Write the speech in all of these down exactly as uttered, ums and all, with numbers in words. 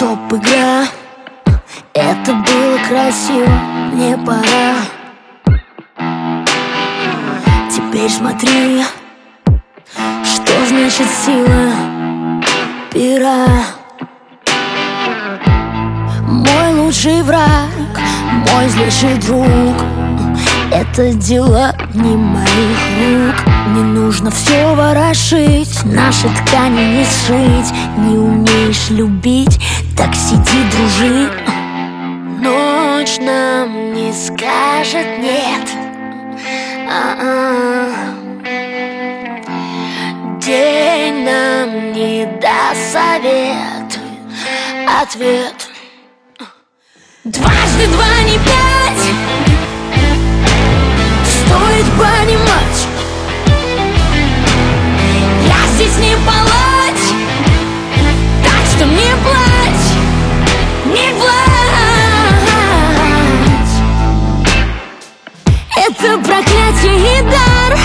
стоп-игра. Это было красиво, мне пора. Теперь смотри, что значит сила пера. Мой лучший враг, мой злейший друг. Это дело не моих рук. Не нужно все ворошить, наши ткани не сшить. Не умеешь любить, так сиди, дружи. Ночь нам не скажет нет. А-а. День нам не даст совет, ответ. Дважды два не пять. Стоит понимать, я здесь не палач, так что не плачь, не плачь. Это проклятие и дар,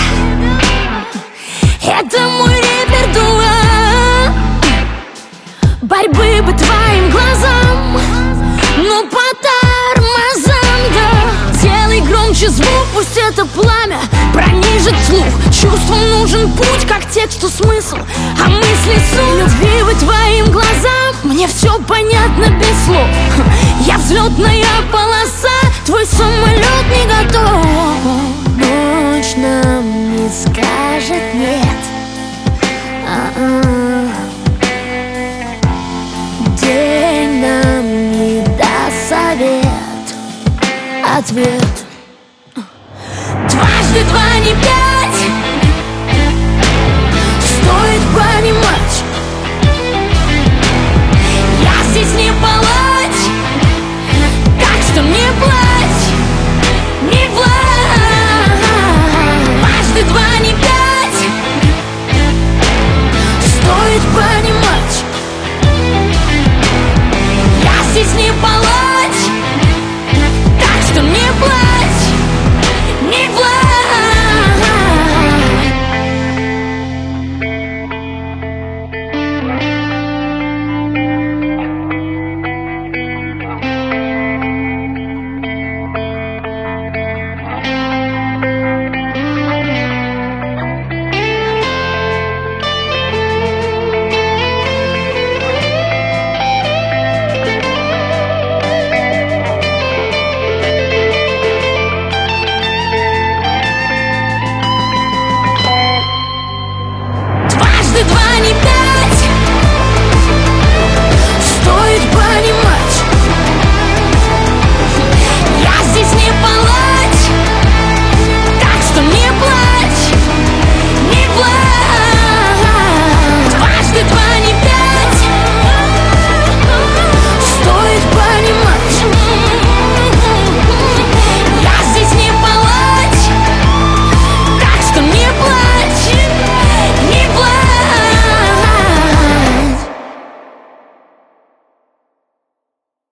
это мой репертуар. Борьбы по твоим глазам, но по тормозам, да. Делай громче звук, пусть это пламя пронижит слух. Чувствам нужен путь, как тексту смысл, а мысли суть. Любви по твоим глазам, мне все понятно без слов. Я взлетная полоса, твой самолет не готов. Ночь нам не скажет нет. А-а. День нам не даст совет, ответ.